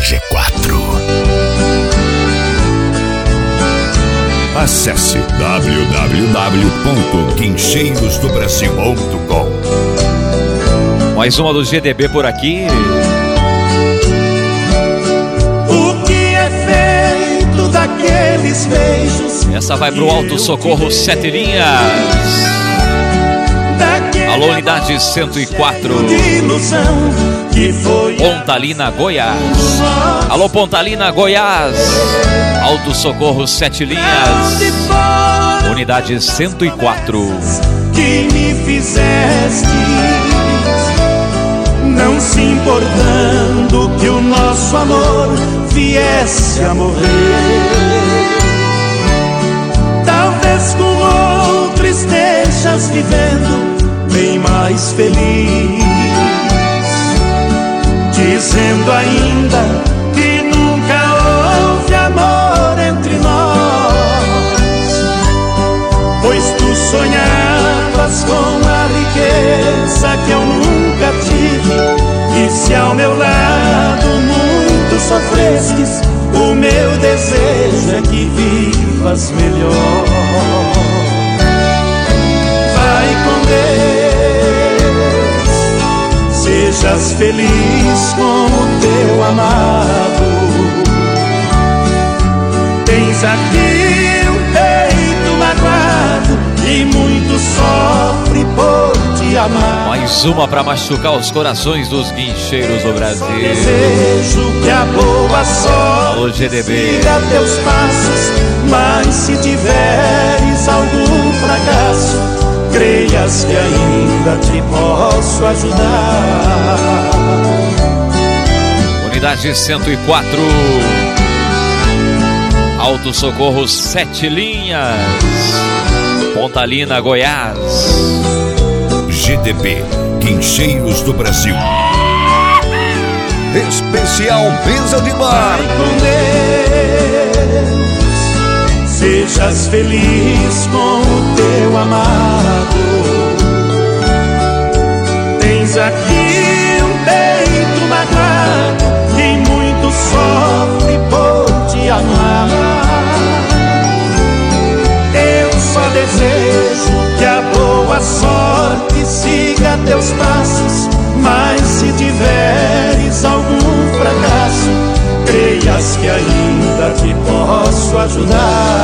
G4. Acesse www.guincheirosdobrasil.com. Mais uma do GDB por aqui. O que é feito daqueles beijos? Essa vai pro Alto Socorro Sete Linhas. Alô, unidade 104, Pontalina, Goiás. Alô, Pontalina, Goiás. Alto Socorro Sete Linhas, unidade 104. Que me fizeste, não se importando que o nosso amor viesse a morrer. Talvez com outro estejas vivendo bem mais feliz, dizendo ainda que nunca houve amor entre nós, pois tu sonhavas com a riqueza que eu nunca tive, e se ao meu lado muito sofrestes, o meu desejo é que vivas melhor. Vai com Deus, sejas feliz com o teu amado. Tens aqui um peito magoado e muito sofre por te amar. Mais uma pra machucar os corações dos guincheiros do Brasil. Desejo que a boa sorte, alô, GDB, siga teus passos, mas se tiveres algum fracasso, creias que ainda te posso ajudar. Unidade 104, Alto Socorro Sete Linhas, Pontalina, Goiás. GDB, Guincheiros do Brasil. Especial Mesa de Bar. Vai com Deus, sejas feliz com o teu amado. Tens aqui um peito magoado e muito sofre por te amar. Eu só desejo que a boa sorte siga teus passos, mas se tiveres algum fracasso, creias que ainda te posso ajudar.